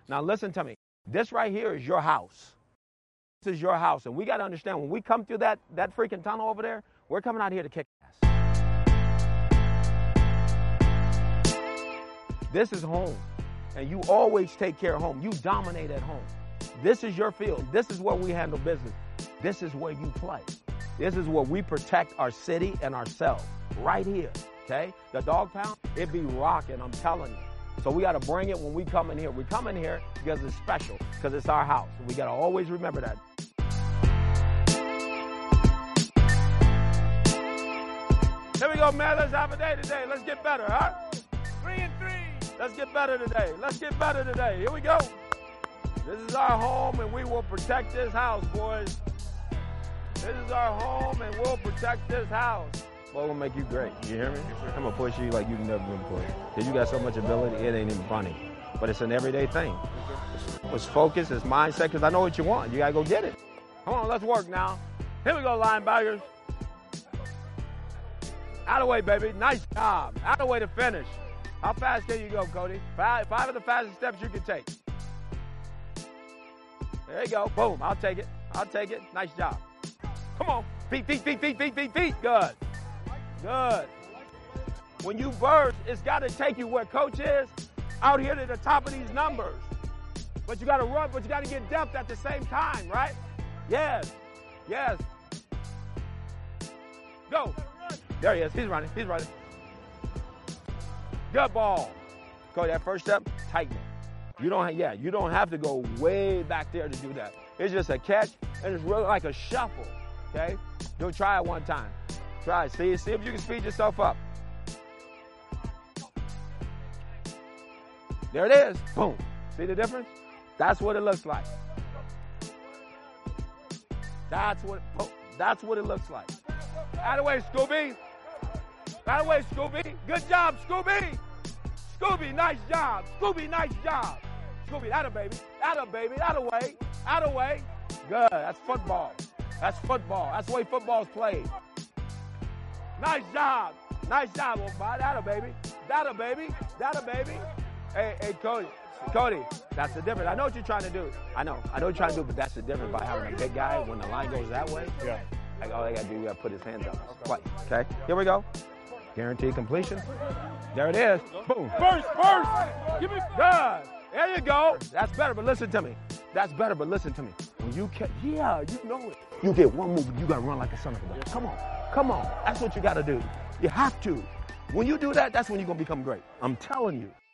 Now listen to me. This right here is your house. This is your house. And we got to understand, when we come through that freaking tunnel over there, we're coming out here to kick ass. This is home. And you always take care of home. You dominate at home. This is your field. This is where we handle business. This is where you play. This is where we protect our city and ourselves. Right here. Okay? The dog pound, it be rocking, I'm telling you. So we got to bring it when we come in here. We come in here because it's special, because it's our house. We got to always remember that. Here we go, man. Let's have a day today. Let's get better, huh? 3-3. Let's get better today. Let's get better today. Here we go. This is our home, and we will protect this house, boys. This is our home, and we'll protect this house. Boy, we'll make you great. You hear me? I'm going to push you like you've never been pushed. Because you got so much ability, it ain't even funny. But it's an everyday thing. It's focus, it's mindset, because I know what you want. You got to go get it. Come on, let's work now. Here we go, linebackers. Out of the way, baby. Nice job. Out of the way to finish. How fast can you go, Cody? Five of the fastest steps you can take. There you go. Boom. I'll take it. I'll take it. Nice job. Come on. Feet. Good. Good. When you burst, it's got to take you where coach is, out here to the top of these numbers. But you got to run, but you got to get depth at the same time, right? Yes. Yes. Go. There he is. He's running. He's running. Good ball. Cody, that first step, tighten it. You don't have to go way back there to do that. It's just a catch, and it's really like a shuffle, okay? You'll try it one time. Try it. See if you can speed yourself up. There it is. Boom. See the difference? That's what it looks like. That's what it looks like. Out of the way, Scooby. Out of the way, Scooby. Good job, Scooby. Scooby, nice job. Scooby, nice job. Scooby, atta baby. Atta baby. Atta way. Atta way. Good. That's football. That's football. That's the way football's played. Nice job. Nice job, old bud. Atta baby. Atta baby. Atta baby. Hey, Cody. Cody, that's the difference. I know what you're trying to do. I know what you're trying to do, but that's the difference by having a big guy when the line goes that way. Yeah. Like all they got to do, you got to put his hands up. Okay. Here we go. Guaranteed completion. There it is. Boom. Burst. Give me. Good. There you go. That's better, but listen to me. That's better, but listen to me. When you you know it. You get one move, you got to run like a son of a gun. Come on. That's what you got to do. You have to. When you do that, that's when you're going to become great. I'm telling you.